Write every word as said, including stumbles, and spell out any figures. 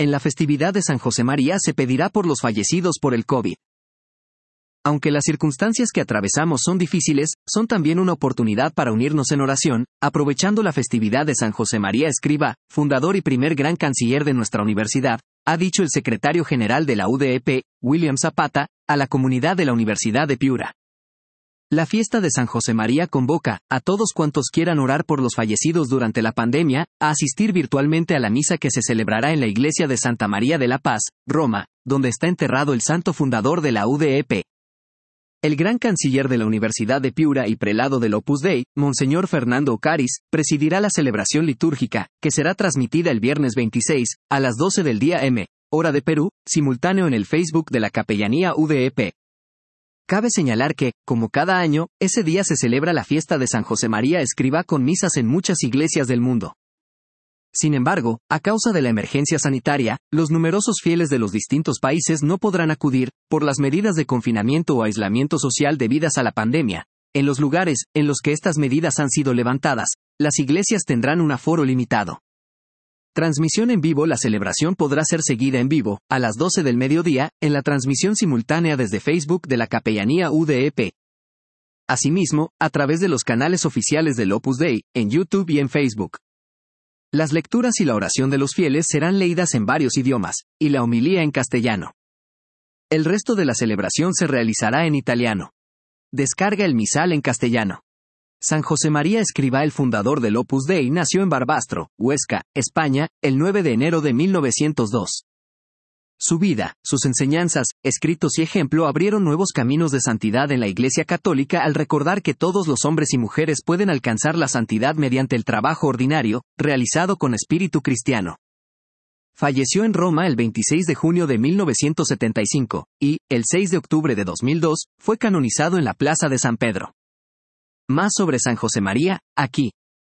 En la festividad de San Josemaría se pedirá por los fallecidos por el COVID. Aunque las circunstancias que atravesamos son difíciles, son también una oportunidad para unirnos en oración, aprovechando la festividad de San Josemaría Escrivá, fundador y primer gran canciller de nuestra universidad, ha dicho el secretario general de la U D E P, William Zapata, a la comunidad de la Universidad de Piura. La fiesta de San Josemaría convoca a todos cuantos quieran orar por los fallecidos durante la pandemia, a asistir virtualmente a la misa que se celebrará en la iglesia de Santa María de la Paz, Roma, donde está enterrado el santo fundador de la U D E P. El gran canciller de la Universidad de Piura y prelado del Opus Dei, Monseñor Fernando Ocaris, presidirá la celebración litúrgica, que será transmitida el viernes veintiséis, a las doce del día M, hora de Perú, simultáneo en el Facebook de la Capellanía U D E P. Cabe señalar que, como cada año, ese día se celebra la fiesta de San Josemaría Escrivá con misas en muchas iglesias del mundo. Sin embargo, a causa de la emergencia sanitaria, los numerosos fieles de los distintos países no podrán acudir, por las medidas de confinamiento o aislamiento social debidas a la pandemia. En los lugares en los que estas medidas han sido levantadas, las iglesias tendrán un aforo limitado. Transmisión en vivo. La celebración podrá ser seguida en vivo, a las doce del mediodía, en la transmisión simultánea desde Facebook de la Capellanía U D E P. Asimismo, a través de los canales oficiales del Opus Dei, en YouTube y en Facebook. Las lecturas y la oración de los fieles serán leídas en varios idiomas, y la homilía en castellano. El resto de la celebración se realizará en italiano. Descarga el misal en castellano. San Josemaría Escrivá, el fundador del Opus Dei, nació en Barbastro, Huesca, España, el nueve de enero de mil novecientos dos. Su vida, sus enseñanzas, escritos y ejemplo abrieron nuevos caminos de santidad en la Iglesia Católica al recordar que todos los hombres y mujeres pueden alcanzar la santidad mediante el trabajo ordinario, realizado con espíritu cristiano. Falleció en Roma el veintiséis de junio de mil novecientos setenta y cinco, y, el seis de octubre de dos mil dos, fue canonizado en la Plaza de San Pedro. Más sobre San Josemaría, aquí.